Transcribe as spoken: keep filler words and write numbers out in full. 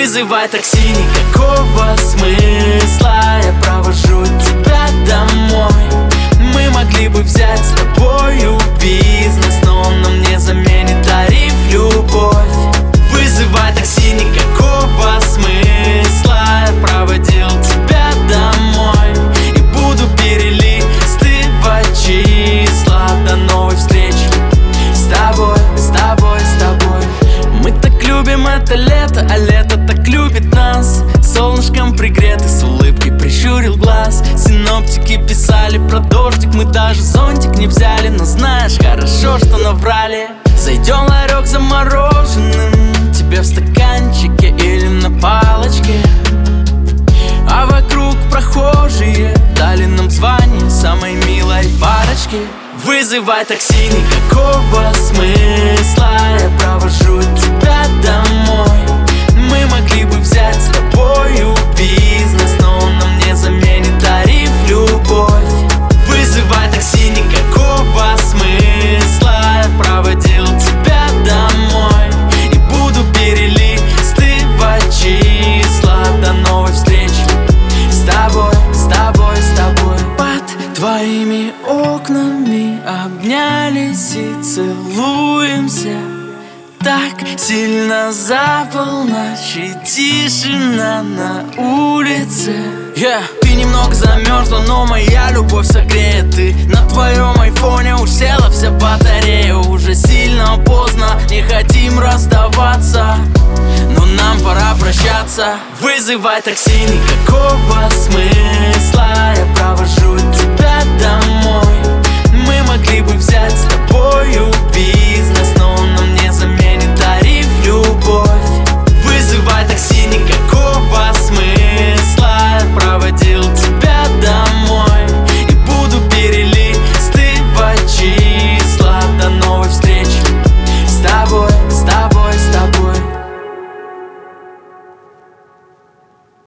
Вызывай такси, никакого смысла. Я провожу тебя домой. Мы могли бы взять с тобою бизнес, но он нам не заменит тариф, любовь. Вызывай такси, никакого смысла. Я проводил тебя домой и буду перелистывать числа. До новой встречи с тобой, с тобой, с тобой. Мы так любим это лето, а лето так любит нас. Солнышком пригретый, с улыбкой прищурил глаз. Синоптики писали про дождик, мы даже зонтик не взяли. Но знаешь, хорошо, что наврали. Зайдем в ларек за мороженым, тебе в стаканчике или на палочке. А вокруг прохожие дали нам звание самой милой парочки. Вызывай такси, никакого смысла. Я провожу тебя домой. Мы могли бы взять с тобою бизнес, но он нам не заменит тариф, любовь. Вызывай такси, никакого смысла. Я проводил тебя домой и буду перелистывать числа. До новой встречи с тобой, с тобой, с тобой. Под твоими окнами обнялись и целуемся. Так сильно за полночь и тишина на улице. Yeah. Ты немного замерзла, но моя любовь согреет. Ты на твоем айфоне уж села вся батарея. Уже сильно поздно, не хотим расставаться, но нам пора прощаться. Вызывай такси, никакого смысла. Я провожу тебя домой. Мы могли бы взять с тобой